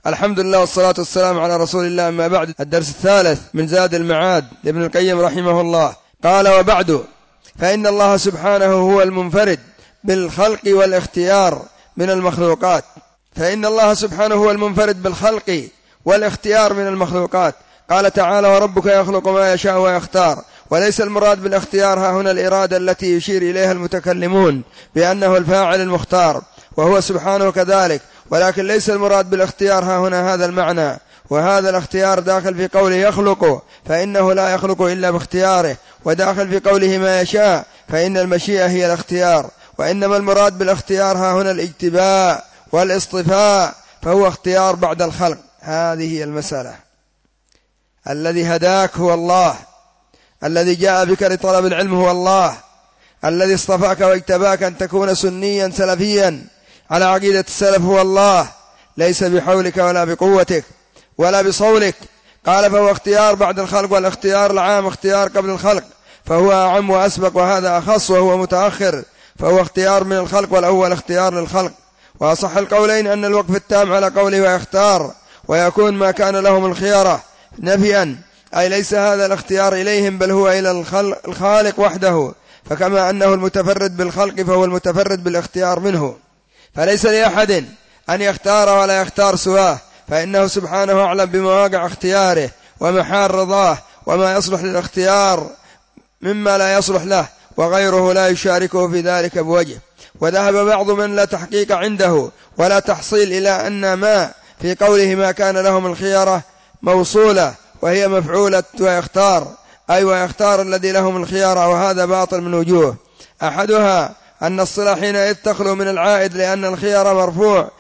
الحمد لله والصلاة والسلام على رسول الله. أما بعد، الدرس الثالث من زاد المعاد لابن القيم رحمه الله. قال: وبعد، فإن الله سبحانه هو المنفرد بالخلق والاختيار من المخلوقات. فإن الله سبحانه هو المنفرد بالخلق والاختيار من المخلوقات. قال تعالى: وربك يخلق ما يشاء ويختار. وليس المراد بالاختيار ها هنا الإرادة التي يشير إليها المتكلمون بأنه الفاعل المختار، وهو سبحانه كذلك، ولكن ليس المراد بالاختيار ها هنا هذا المعنى. وهذا الاختيار داخل في قوله يخلق، فإنه لا يخلق إلا باختياره، وداخل في قوله ما يشاء، فإن المشيئة هي الاختيار. وإنما المراد بالاختيار ها هنا الاجتباء والاصطفاء، فهو اختيار بعد الخلق. هذه هي المسألة. الذي هداك هو الله، الذي جاء بك لطلب العلم هو الله، الذي اصطفاك واجتباك أن تكون سنيا سلفيا على عقيدة السلف هو الله، ليس بحولك ولا بقوتك ولا بصولك. قال: فهو اختيار بعد الخلق، والاختيار العام اختيار قبل الخلق، فهو أعم وأسبق، وهذا أخص وهو متأخر، فهو اختيار من الخلق، والأول اختيار للخلق. وأصح القولين أن الوقف التام على قوله ويختار، ويكون ما كان لهم الخيارة نفيا، أي ليس هذا الاختيار إليهم، بل هو إلى الخالق وحده. فكما أنه المتفرد بالخلق، فهو المتفرد بالاختيار منه، فليس لأحد أن يختار ولا يختار سواه، فإنه سبحانه أعلم بمواقع اختياره ومحال رضاه، وما يصلح للاختيار مما لا يصلح له، وغيره لا يشاركه في ذلك بوجه. وذهب بعض من لا تحقيق عنده ولا تحصيل إلى أن ما في قوله ما كان لهم الخيارة موصولة، وهي مفعولة ويختار، أي ويختار الذي لهم الخيارة، وهذا باطل من وجوه. أحدها أن الصلة حينئذ تخلو من العائد، لأن الخيار مرفوع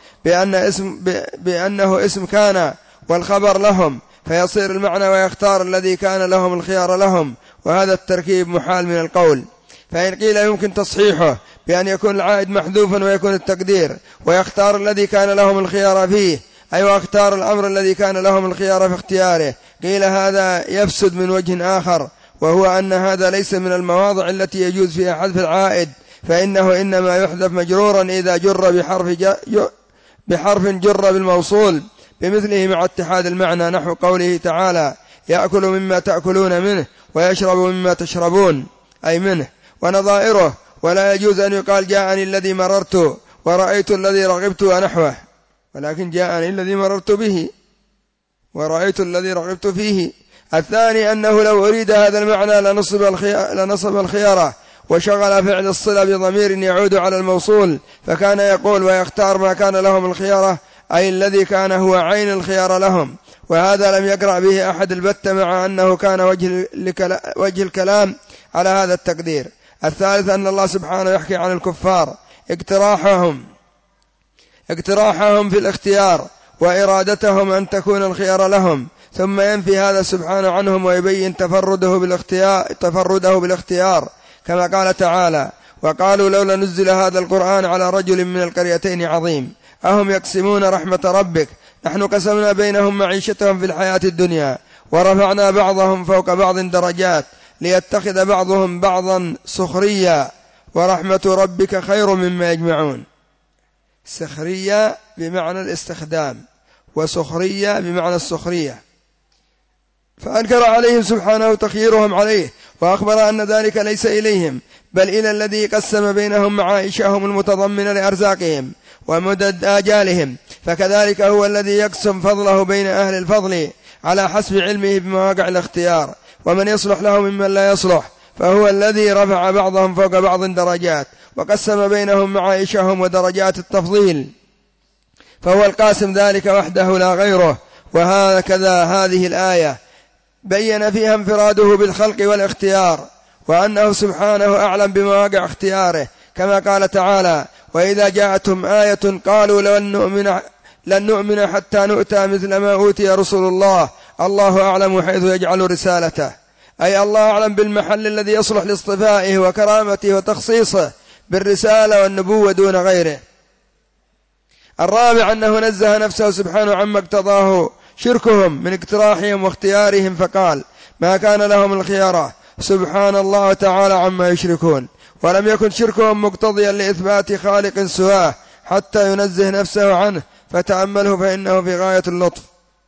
بأنه اسم كان والخبر لهم، فيصير المعنى ويختار الذي كان لهم الخيار لهم، وهذا التركيب محال من القول. فإن قيل يمكن تصحيحه بأن يكون العائد محذوفا ويكون التقدير ويختار الذي كان لهم الخيار فيه، أي واختار الأمر الذي كان لهم الخيار في اختياره، قيل هذا يفسد من وجه آخر، وهو أن هذا ليس من المواضع التي يجوز فيها حذف العائد، فإنه إنما يحذف مجرورا إذا جر بحرف جر بالموصول بمثله مع اتحاد المعنى، نحو قوله تعالى: يأكل مما تأكلون منه ويشرب مما تشربون، أي منه، ونظائره. ولا يجوز أن يقال جاءني الذي مررت ورأيت الذي رغبت ونحوه، ولكن جاءني الذي مررت به ورأيت الذي رغبت فيه. الثاني أنه لو أريد هذا المعنى لنصب الخيارة وشغل فعل الصلة بضمير يعود على الموصول، فكان يقول ويختار ما كان لهم الخيارة، أي الذي كان هو عين الخيار لهم، وهذا لم يقرأ به أحد البتة، مع أنه كان وجه الكلام على هذا التقدير. الثالث أن الله سبحانه يحكي عن الكفار اقتراحهم في الاختيار وإرادتهم أن تكون الخيار لهم، ثم ينفي هذا سبحانه عنهم ويبين تفرده بالاختيار، كما قال تعالى: وقالوا لولا نزل هذا القرآن على رجل من القريتين عظيم أهم يقسمون رحمة ربك نحن قسمنا بينهم معيشتهم في الحياة الدنيا ورفعنا بعضهم فوق بعض درجات ليتخذ بعضهم بعضا سخريا ورحمة ربك خير مما يجمعون. سخرية بمعنى الاستخدام، وسخرية بمعنى السخرية. فأنكر عليهم سبحانه تخييرهم عليه، وأخبر أن ذلك ليس إليهم بل إلى الذي قسم بينهم معائشهم المتضمنة لأرزاقهم ومدد آجالهم، فكذلك هو الذي يقسم فضله بين أهل الفضل على حسب علمه بمواقع الاختيار، ومن يصلح له ممن لا يصلح، فهو الذي رفع بعضهم فوق بعض درجات وقسم بينهم معائشهم ودرجات التفضيل، فهو القاسم ذلك وحده لا غيره. وهكذا هذه الآية بين فيها انفراده بالخلق والاختيار، وأنه سبحانه أعلم بمواقع اختياره، كما قال تعالى: وإذا جاءتهم آية قالوا لن نؤمن حتى نؤتى مثل ما أوتي رسل الله الله أعلم حيث يجعل رسالته، أي الله أعلم بالمحل الذي يصلح لاصطفائه وكرامته وتخصيصه بالرسالة والنبوة دون غيره. الرابع أنه نزه نفسه سبحانه عما اقتضاه شركهم من اقتراحهم واختيارهم، فقال: ما كان لهم الخيارة سبحان الله تعالى عما يشركون، ولم يكن شركهم مقتضيا لإثبات خالق سواه حتى ينزه نفسه عنه، فتأمله فإنه في غاية اللطف.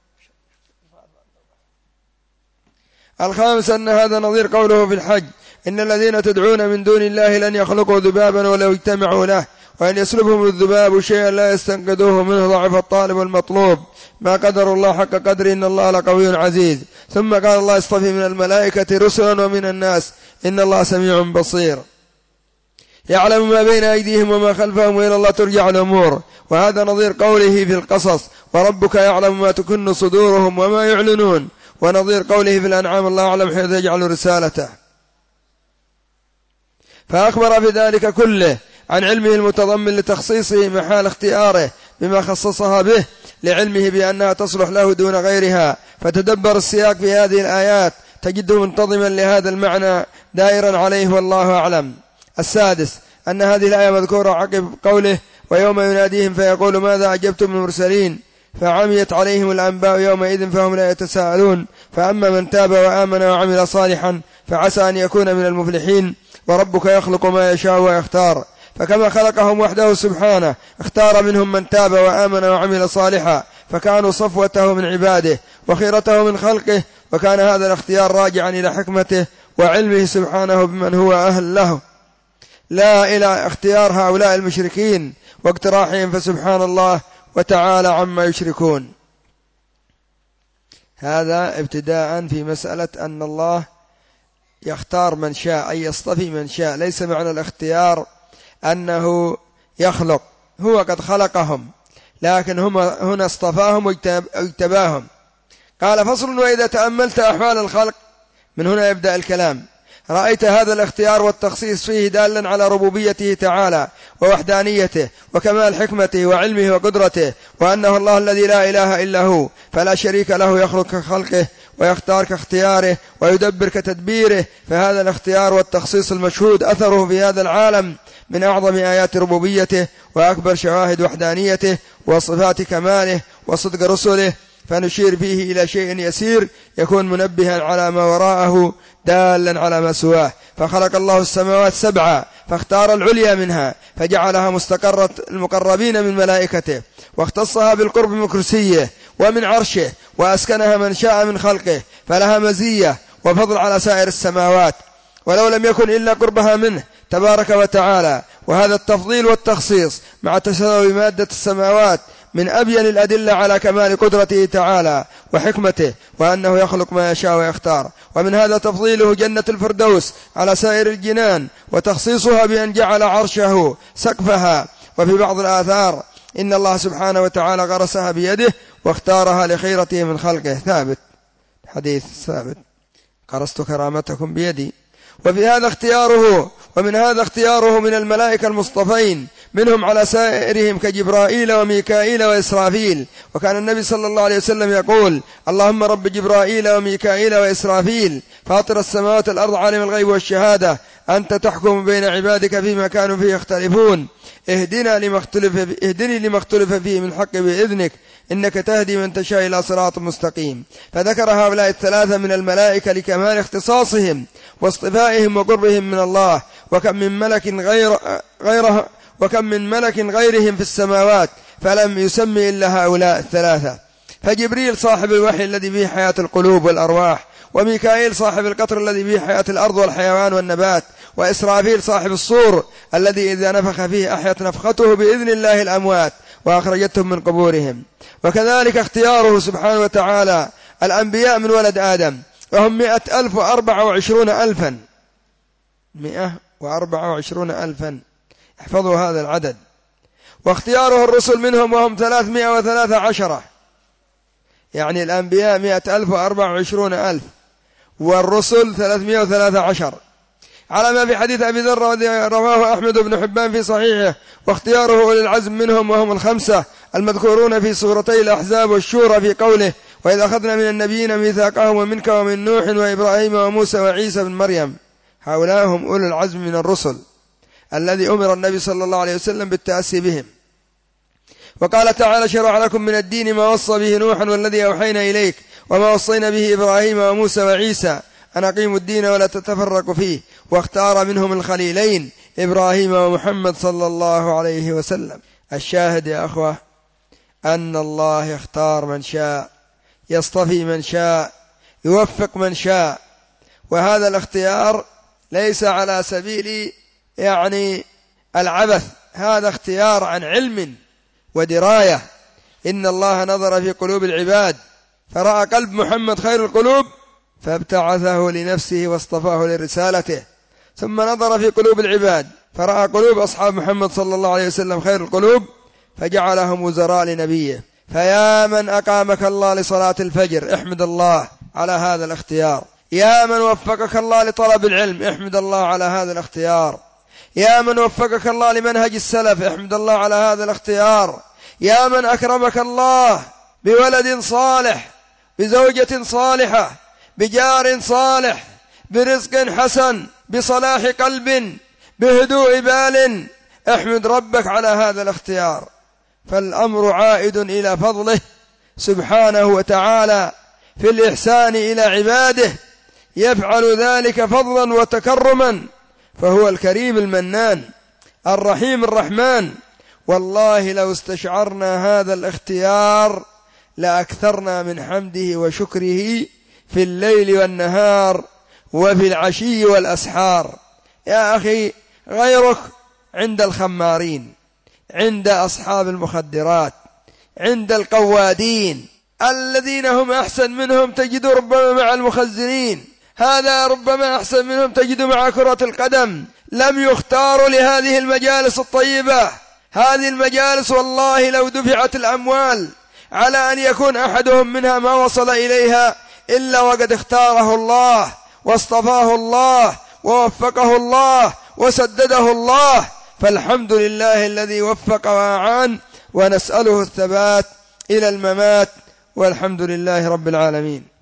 الخامس أن هذا نظير قوله في الحج: إن الذين تدعون من دون الله لن يخلقوا ذبابا ولو اجتمعوا له، وإن يسلبهم الذباب شيئا لا يستنقذوه منه ضعف الطالب والمطلوب، ما قدر الله حق قدره إن الله لقوي عزيز. ثم قال الله: اصطفي من الملائكة رسلا ومن الناس إن الله سميع بصير، يعلم ما بين أيديهم وما خلفهم وإلى الله ترجع الأمور. وهذا نظير قوله في القصص: وربك يعلم ما تكن صدورهم وما يعلنون. ونظير قوله في الأنعام: الله أعلم حيث يجعل رسالته. فأخبر بذلك كله عن علمه المتضمن لتخصيصه محال اختياره بما خصصها به، لعلمه بأنها تصلح له دون غيرها. فتدبر السياق في هذه الآيات تجده منتظما لهذا المعنى دائرا عليه، والله أعلم. السادس أن هذه الآية مذكورة عقب قوله: ويوم يناديهم فيقول ماذا أجبتم المرسلين، فعميت عليهم الأنباء يومئذ فهم لا يتساءلون. فأما من تاب وآمن وعمل صالحا فعسى أن يكون من المفلحين. وربك يخلق ما يشاء ويختار، فكما خلقهم وحده سبحانه اختار منهم من تاب وآمن وعمل صالحا، فكانوا صفوته من عباده وخيرته من خلقه. وكان هذا الاختيار راجعا إلى حكمته وعلمه سبحانه بمن هو أهل له، لا إلى اختيار هؤلاء المشركين واقتراحهم، فسبحان الله وتعالى عما يشركون. هذا ابتداء في مسألة أن الله يختار من شاء، أي يصطفي من شاء. ليس معنى الاختيار أنه يخلق، هو قد خلقهم لكن هنا اصطفاهم واجتباهم. قال: فصل: وإذا تأملت أحوال الخلق، من هنا يبدأ الكلام، رأيت هذا الاختيار والتخصيص فيه دالا على ربوبيته تعالى ووحدانيته وكمال حكمته وعلمه وقدرته، وأنه الله الذي لا إله إلا هو، فلا شريك له، يخلق كخلقه ويختار كاختياره ويدبر كتدبيره. فهذا الاختيار والتخصيص المشهود أثره في هذا العالم من أعظم آيات ربوبيته وأكبر شواهد وحدانيته وصفات كماله وصدق رسله. فنشير فيه إلى شيء يسير يكون منبها على ما وراءه دالا على ما سواه. فخلق الله السماوات 7 فاختار العليا منها فجعلها مستقرة المقربين من ملائكته، واختصها بالقرب من كرسيه ومن عرشه، وأسكنها من شاء من خلقه، فلها مزية وفضل على سائر السماوات، ولو لم يكن إلا قربها منه تبارك وتعالى. وهذا التفضيل والتخصيص مع تساوي مادة السماوات من أبين الأدلة على كمال قدرته تعالى وحكمته، وأنه يخلق ما يشاء ويختار. ومن هذا تفضيله جنة الفردوس على سائر الجنان، وتخصيصها بأن جعل عرشه سقفها. وفي بعض الآثار إن الله سبحانه وتعالى غرسها بيده واختارها لخيرته من خلقه، ثابت، حديث ثابت: غرست كرامتكم بيدي. وفي هذا اختياره، ومن هذا اختياره من الملائكة المصطفين منهم على سائرهم كجبرائيل وميكائيل وإسرافيل. وكان النبي صلى الله عليه وسلم يقول: اللهم رب جبرائيل وميكائيل وإسرافيل فاطر السماوات والأرض عالم الغيب والشهادة، أنت تحكم بين عبادك فيما كانوا فيه يختلفون، اهدني لما اختلف فيه من حق بإذنك، إنك تهدي من تشاء إلى صراط مستقيم. فذكر هؤلاء الثلاثة من الملائكة لكمال اختصاصهم واصطفائهم وقربهم من الله. وكم من ملك غيرهم في السماوات فلم يسمي إلا هؤلاء الثلاثة. فجبريل صاحب الوحي الذي به حياة القلوب والأرواح، وميكائيل صاحب القطر الذي به حياة الأرض والحيوان والنبات، وإسرافيل صاحب الصور الذي إذا نفخ فيه أحيت نفخته بإذن الله الأموات وأخرجتهم من قبورهم. وكذلك اختياره سبحانه وتعالى الأنبياء من ولد آدم، وهم 124,000 124,000 احفظوا هذا العدد. واختياره الرسل منهم وهم 313، يعني الأنبياء 124,000 والرسل 313، على ما في حديث أبي ذر رواه أحمد بن حبان في صحيحه. واختياره أولي العزم منهم وهم 5 المذكورون في سورتي الأحزاب والشورى في قوله: وإذ أخذنا من النبيين ميثاقهم ومنك ومن نوح وإبراهيم وموسى وعيسى بن مريم. هؤلاء هم أولي العزم من الرسل الذي أمر النبي صلى الله عليه وسلم بالتأسي بهم. وقال تعالى: شرع لكم من الدين ما وصى به نوحا والذي أوحينا إليك وما وصينا به إبراهيم وموسى وعيسى أن أقيموا الدين ولا تتفرقوا فيه. واختار منهم الخليلين إبراهيم ومحمد صلى الله عليه وسلم. الشاهد يا أخوة أن الله يختار من شاء، يصطفي من شاء، يوفق من شاء. وهذا الاختيار ليس على سبيل العبث، هذا اختيار عن علم ودراية. إن الله نظر في قلوب العباد فرأى قلب محمد خير القلوب فابتعثه لنفسه واصطفاه لرسالته، ثم نظر في قلوب العباد فرأى قلوب أصحاب محمد صلى الله عليه وسلم خير القلوب فجعلهم وزراء لنبيه. فيا من أقامك الله لصلاة الفجر احمد الله على هذا الاختيار، يا من وفقك الله لطلب العلم احمد الله على هذا الاختيار، يا من وفقك الله لمنهج السلف احمد الله على هذا الاختيار، يا من أكرمك الله بولد صالح، بزوجة صالحة، بجار صالح، برزق حسن، بصلاح قلب، بهدوء بال، احمد ربك على هذا الاختيار. فالأمر عائد إلى فضله سبحانه وتعالى في الإحسان إلى عباده، يفعل ذلك فضلا وتكرما، فهو الكريم المنان الرحيم الرحمن. والله لو استشعرنا هذا الاختيار لأكثرنا من حمده وشكره في الليل والنهار وفي العشي والأسحار. يا أخي غيرك عند الخمارين، عند أصحاب المخدرات، عند القوادين الذين هم أحسن منهم تجد ربما مع المخزنين، هذا ربما أحسن منهم تجد مع كرة القدم. لم يختاروا لهذه المجالس الطيبة. هذه المجالس والله لو دفعت الأموال على أن يكون أحدهم منها ما وصل إليها إلا وقد اختاره الله واصطفاه الله ووفقه الله وسدده الله. فالحمد لله الذي وفق وأعان، ونسأله الثبات إلى الممات، والحمد لله رب العالمين.